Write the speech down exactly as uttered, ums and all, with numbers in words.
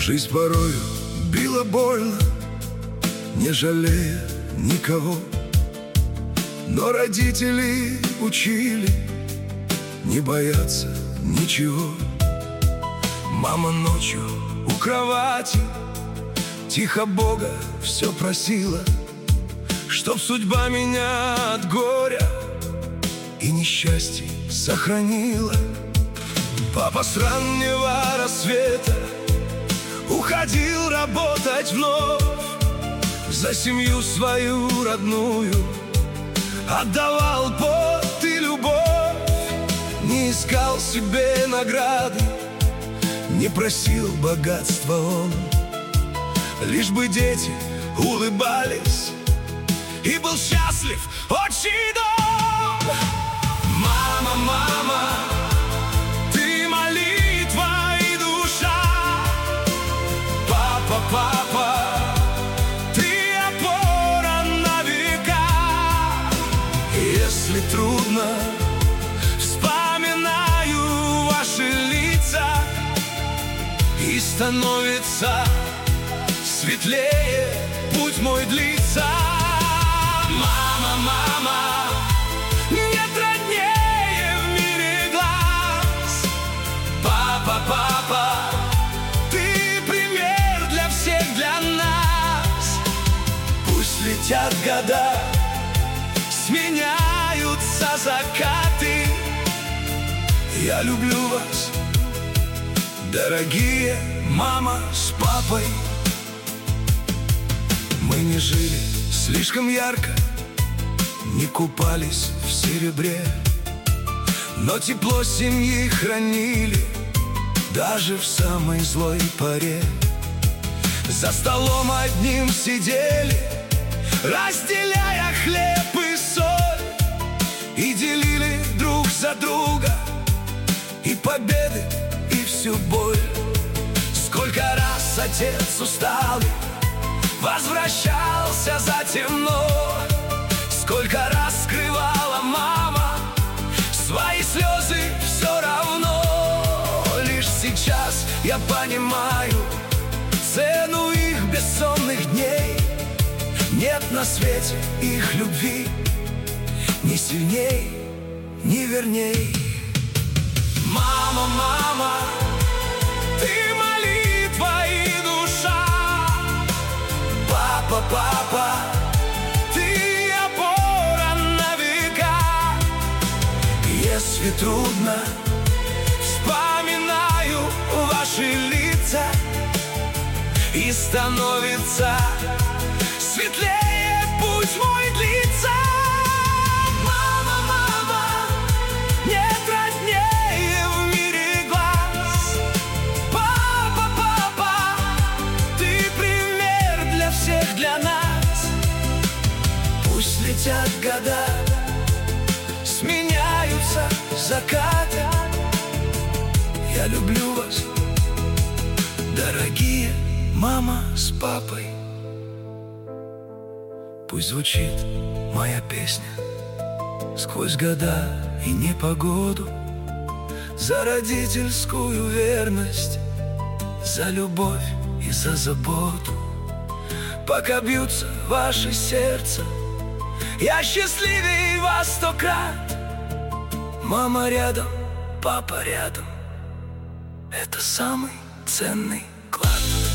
Жизнь порою била больно, не жалея никого, но родители учили не бояться ничего. Мама ночью у кровати тихо Бога все просила, чтоб судьба меня от горя и несчастья сохранила. Папа с раннего рассвета уходил работать вновь, за семью свою родную отдавал пот и любовь. Не искал себе награды, не просил богатства он, лишь бы дети улыбались, и был счастлив отчий дом. Мама, мама, ты молитва и душа. Папа, папа, ты опора на века. Если трудно, вспоминаю ваши лица, и становится светлее путь мой длится. Мама, мама, нет роднее в мире глаз. Папа, папа, ты пример для всех, для нас. Пусть летят года, сменяются закаты, я люблю вас, дорогие мама с папой. Мы не жили слишком ярко, не купались в серебре, но тепло семьи хранили даже в самой злой поре. За столом одним сидели, разделяя хлеб и соль, и делили друг за друга и победы, и всю боль. Сколько раз отец усталый возвращался затемно, сколько раз скрывала мама свои слезы все равно. Лишь сейчас я понимаю цену их бессонных дней. Нет на свете их любви ни сильней, ни верней. Мама, мама, ты молитва и душа. Папа, папа, ты опора на века. Если трудно, вспоминаю ваши лица, и становится светлее путь мой длится. Мама, мама, нет роднее в мире глаз. Папа, папа, ты пример для всех, для нас. Пусть летят года, сменяются закаты, я люблю вас, дорогие мама с папой. Пусть звучит моя песня сквозь года и непогоду, за родительскую верность, за любовь и за заботу. Пока бьются ваши сердца, я счастливее вас сто крат. Мама рядом, папа рядом, это самый ценный клад.